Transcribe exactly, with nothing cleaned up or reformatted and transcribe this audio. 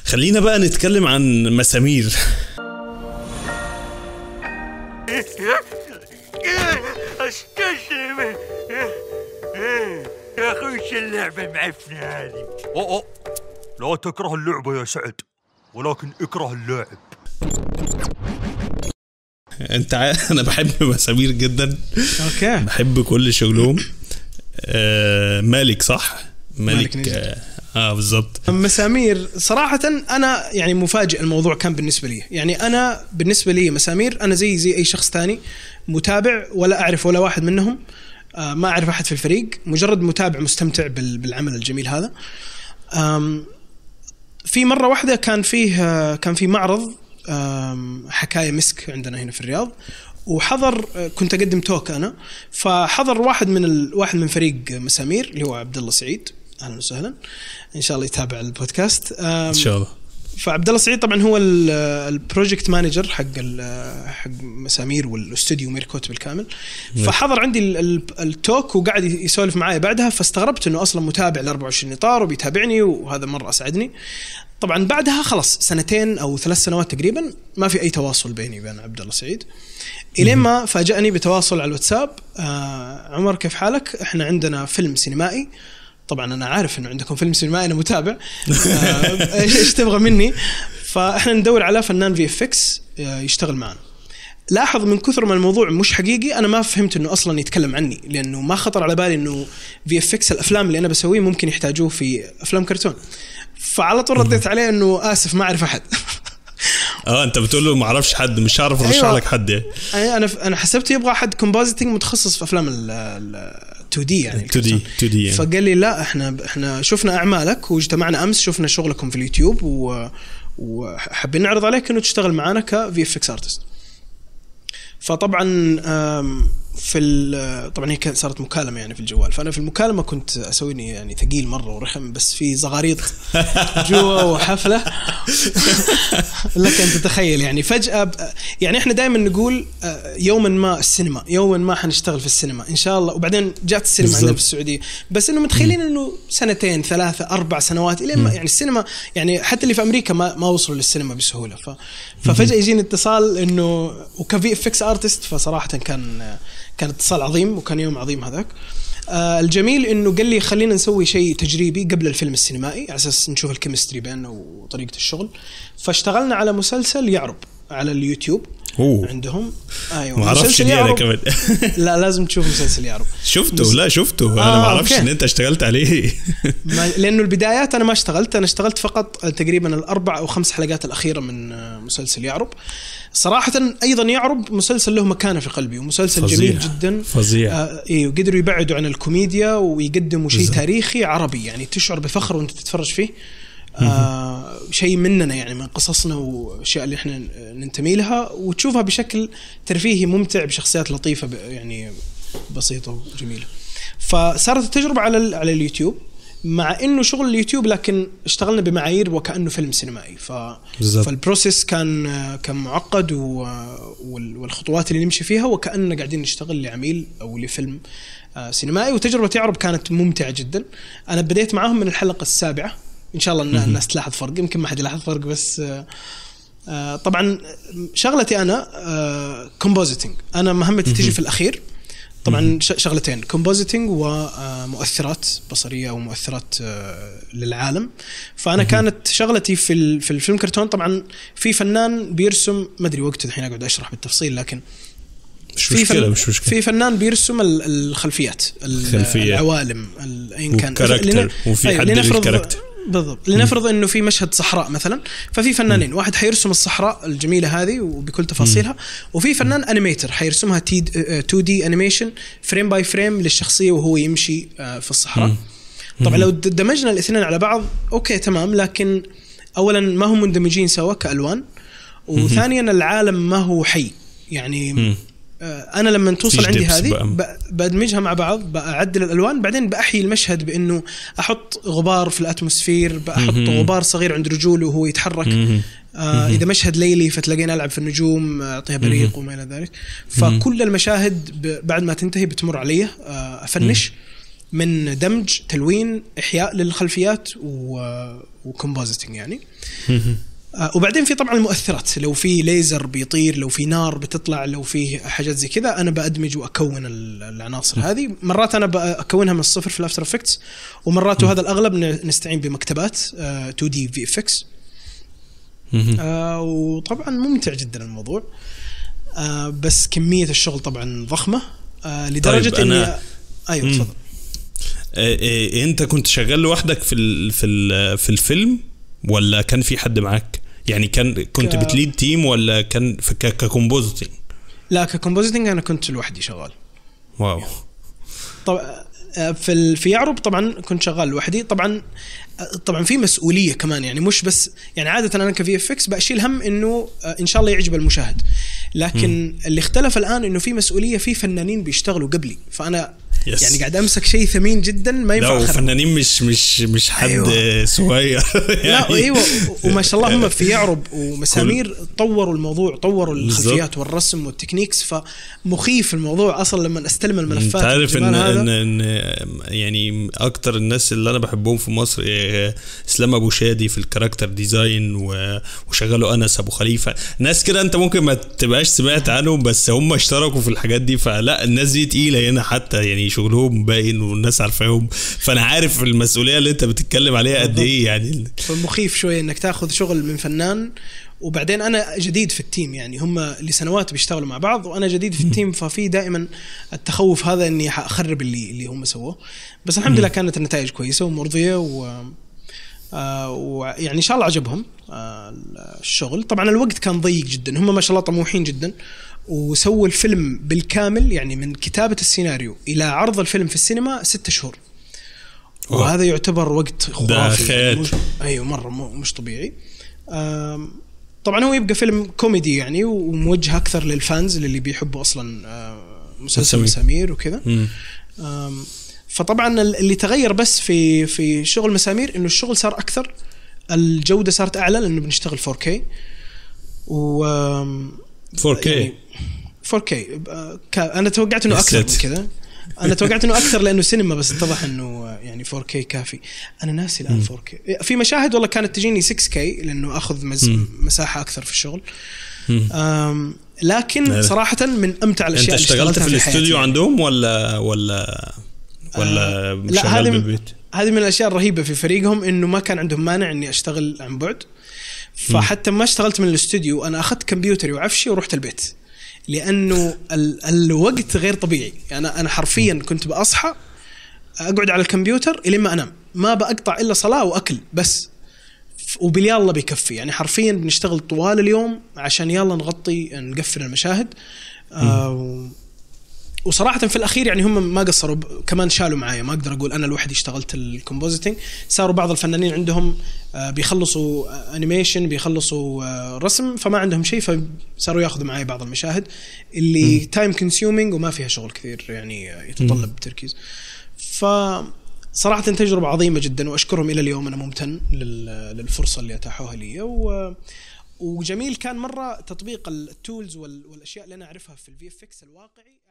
خلينا بقى نتكلم عن مسامير. استسلم يا اخوي، اللعبة المعفنة هذه. أوه أوه لا تكره اللعبة يا سعد، ولكن اكره اللاعب. انت عارف انا بحب مسامير جدا. اوكي بحب كل شغلهم. آه مالك صح مالك, مالك اه, آه بالضبط. مسامير صراحة أنا يعني مفاجئ الموضوع كان بالنسبة لي. يعني أنا بالنسبة لي مسامير أنا زي زي أي شخص تاني متابع، ولا أعرف ولا واحد منهم، آه ما أعرف أحد في الفريق، مجرد متابع مستمتع بالعمل الجميل هذا. في مرة واحدة كان فيه كان في معرض حكاية مسك عندنا هنا في الرياض، وحضر كنت أقدم توك أنا، فحضر واحد من ال... واحد من فريق مسامير اللي هو عبد الله سعيد. أهلا وسهلا، إن شاء الله يتابع البودكاست إن شاء الله. فعبد الله سعيد طبعا هو البروجكت مانجر حق حق مسامير والاستوديو ميركوت بالكامل. فحضر عندي التوك وقاعد يسولف معايا بعدها، فاستغربت انه اصلا متابع ل أربعة وعشرين اطار وبيتابعني، وهذا مره اسعدني. طبعا بعدها خلص سنتين او ثلاث سنوات تقريبا ما في اي تواصل بيني وبين عبد الله سعيد، الين ما فاجأني بتواصل على الواتساب. آه عمر كيف حالك؟ احنا عندنا فيلم سينمائي. طبعا أنا عارف إنه عندكم فيلم سينمائي، أنا متابع. إيش تبغى مني؟ فإحنا ندور على فنان في إف إكس يشتغل معنا. لاحظ من كثر ما الموضوع مش حقيقي، أنا ما فهمت إنه أصلاً يتكلم عني، لأنه ما خطر على بالي إنه في إف إكس الأفلام اللي أنا بسويه ممكن يحتاجوه في أفلام كرتون. فعلى طول رديت عليه إنه آسف ما أعرف أحد. اه انت بتقول له ما اعرفش حد، مش عارف ارشح أيوة. لك حد يعني. انا انا حسبت يبغى حد كومبوزيتنج متخصص في افلام ال تو دي يعني تو دي تو دي يعني. فقال لي لا احنا احنا شفنا اعمالك واجتمعنا امس، شفنا شغلكم في اليوتيوب و وحابين نعرض عليك انه تشتغل معنا كفي اف اكس ارتست. فطبعا في طبعا هي كانت صارت مكالمه يعني في الجوال، فانا في المكالمه كنت اسويني يعني ثقيل مره ورخم، بس في زغاريط جوا وحفله. لك ان تتخيل يعني فجاه يعني احنا دائما نقول يوما ما السينما، يوما ما حنشتغل في السينما ان شاء الله، وبعدين جات السينما عندنا في السعوديه، بس انه متخيلين انه سنتين ثلاثه اربع سنوات الين ما يعني السينما يعني حتى اللي في امريكا ما ما وصلوا للسينما بسهوله. ف ففجاه يجيني اتصال انه وكفي اف اكس ارتست، فصراحه كان كان اتصال عظيم وكان يوم عظيم هذاك. آه الجميل انه قال لي خلينا نسوي شيء تجريبي قبل الفيلم السينمائي على اساس نشوف الكيمستري بيننا وطريقه الشغل. فاشتغلنا على مسلسل يعرب على اليوتيوب. أوه. عندهم ايوه ما اعرفش دي انا كمان. لا لازم تشوف مسلسل يعرب. شفته مس... لا شفته آه انا ما اعرفش ان انت اشتغلت عليه. ما... لانه البدايات انا ما اشتغلت، انا اشتغلت فقط تقريبا الاربع او خمس حلقات الاخيره من مسلسل يعرب. صراحه ايضا يعرب مسلسل له مكانه في قلبي، ومسلسل فظيع. جميل جدا فظيع. آه ايه وقدروا يبعدوا عن الكوميديا ويقدموا شيء تاريخي عربي، يعني تشعر بفخر وانت تتفرج فيه. آه شيء مننا يعني من قصصنا واشياء اللي احنا ننتمي لها، وتشوفها بشكل ترفيهي ممتع بشخصيات لطيفه يعني بسيطه وجميله. فصارت التجربه على على اليوتيوب، مع انه شغل اليوتيوب لكن اشتغلنا بمعايير وكانه فيلم سينمائي. ف فالبروسيس كان كان معقد، والخطوات اللي نمشي فيها وكاننا قاعدين نشتغل لعميل او لفيلم سينمائي. وتجربه يعرب كانت ممتعه جدا. انا بديت معاهم من الحلقه السابعه، ان شاء الله الناس تلاحظ فرق، يمكن ما حد يلاحظ فرق، بس آه طبعا شغلتي انا كومبوزيتنج، آه انا مهمتي تيجي في الاخير. طبعا شغلتين، كومبوزيتنج ومؤثرات بصريه ومؤثرات آه للعالم. فانا كانت شغلتي في في الفيلم كرتون. طبعا في فنان بيرسم، ما ادري وقته الحين اقعد اشرح بالتفصيل، لكن مش في مشكلة فن... مش مشكلة. في فنان بيرسم الخلفيات، العوالم، ايا كان، لنا... وفي حد الكاركتر بالضبط. لنفرض انه في مشهد صحراء مثلا، ففي فنانين، واحد حيرسم الصحراء الجميله هذه وبكل تفاصيلها، وفي فنان انيميتر حيرسمها تو دي انيميشن فريم باي فريم للشخصيه وهو يمشي في الصحراء. طبعا لو دمجنا الاثنين على بعض اوكي تمام، لكن اولا ما هم مندمجين سوا كالوان، وثانيا العالم ما هو حي يعني. أنا لما توصل عندي هذه بدمجها مع بعض، بأعدل الألوان، بعدين بأحيي المشهد بأنه أحط غبار في الأتموسفير، بأحط غبار صغير عند رجوله وهو يتحرك. آه إذا مشهد ليلي فتلاقينا ألعب في النجوم، أعطيها بريق وما إلى ذلك. فكل المشاهد بعد ما تنتهي بتمر علي آه أفنش من دمج، تلوين، إحياء للخلفيات وكومبوزيتنج يعني. آه وبعدين في طبعا المؤثرات، لو في ليزر بيطير، لو في نار بتطلع، لو في حاجات زي كذا أنا بأدمج وأكون العناصر هذه. مرات أنا بأكونها من الصفر في الأفتر إفكتس، ومرات وهذا الأغلب نستعين بمكتبات آه تو دي في إف إكس. آه وطبعا ممتع جدا الموضوع، آه بس كمية الشغل طبعا ضخمة آه لدرجة طيب إني أيوة تفضل. إيه انت كنت شغال لوحدك في ال في ال في الفيلم ولا كان في حد معاك؟ يعني كان كنت ك... بتليد تيم ولا كان في ككومبوزيتنج؟ لا ككومبوزيتنج انا كنت لوحدي شغال. واو. طبعا في في يعرب طبعا كنت شغال لوحدي. طبعا طبعا في مسؤوليه كمان، يعني مش بس يعني عاده انا كفي اف اكس بشيل هم انه ان شاء الله يعجب المشاهد، لكن م. اللي اختلف الان انه في مسؤوليه في فنانين بيشتغلوا قبلي، فانا يس. يعني قاعد امسك شيء ثمين جدا ما ينفع اخرب. فنانين مش مش مش حد أيوة. صغير يعني. لا ايوه وما شاء الله هم في يعرب ومسامير طوروا الموضوع، طوروا الخلفيات والرسم والتكنيكس، فمخيف الموضوع اصلا لما استلم الملفات. تعرف ان, إن, إن يعني اكتر الناس اللي انا بحبهم في مصر اسلام ابو شادي في الكاركتر ديزاين، وشغلوا انس ابو خليفه، ناس كده انت ممكن ما تبقاش سمعت عنهم بس هم اشتركوا في الحاجات دي. فلا الناس دي تقيله هنا حتى، يعني شغلهم باين والناس عارفاهم، فانا عارف المسؤوليه اللي انت بتتكلم عليها قد ايه. يعني فمخيف شويه انك تاخذ شغل من فنان، وبعدين انا جديد في التيم، يعني هم لسنوات بيشتغلوا مع بعض وانا جديد في التيم، ففي دائما التخوف هذا اني اخرب اللي اللي هم سووه. بس الحمد لله كانت النتائج كويسه ومرضيه، و آه ويعني ان شاء الله عجبهم آه الشغل. طبعا الوقت كان ضيق جدا، هم ما شاء الله طموحين جدا، وسووا الفيلم بالكامل يعني من كتابة السيناريو إلى عرض الفيلم في السينما ستة شهور. وهذا يعتبر وقت خرافي يعني. أيوة مرة مش طبيعي. طبعا هو يبقى فيلم كوميدي يعني، وموجه أكثر للفانز اللي بيحبوا أصلا مسلسل مسامير وكذا. فطبعا اللي تغير بس في في شغل مسامير إنه الشغل صار أكثر، الجودة صارت أعلى لأنه بنشتغل فور كي و فور كي يعني فور كي. أنا توقعت إنه أكثر من كذا، أنا توقعت إنه أكثر لأنه سينما، بس اتضح إنه يعني فور كي كافي. أنا ناسي الآن فور كي. في مشاهد والله كانت تجيني سكس كي لأنه أخذ مساحة أكثر في الشغل. لكن صراحة من أمتع الأشياء اللي اشتغلتها في الاستوديو عندهم ولا ولا ولا آه لا هذه بالبيت؟ هذه من الأشياء الرهيبة في فريقهم، إنه ما كان عندهم مانع إني أشتغل عن بعد. فحتى ما اشتغلت من الاستوديو، أنا أخذت كمبيوتري وعفشي ورحت البيت، لأنه ال الوقت غير طبيعي. أنا أنا حرفيا كنت بأصحى أقعد على الكمبيوتر إلى ما أنام، ما بقطع إلا صلاة وأكل بس، وباليالله بيكفي. يعني حرفيا بنشتغل طوال اليوم عشان يلا نغطي نقفل المشاهد. آه وصراحة في الأخير يعني هم ما قصروا، كمان شالوا معايا، ما أقدر أقول أنا الوحدي اشتغلت الكومبوزيتنج. صاروا بعض الفنانين عندهم بيخلصوا أنيميشن، بيخلصوا رسم، فما عندهم شيء، فصاروا يأخذوا معايا بعض المشاهد اللي تايم كونسيومينج وما فيها شغل كثير، يعني يتطلب تركيز. فصراحة تجربة عظيمة جدا، وأشكرهم إلى اليوم. أنا ممتن للفرصة اللي أتاحوها لي، و وجميل كان مرة تطبيق التولز والأشياء اللي أنا أعرفها في الفي إف إكس الواقعي.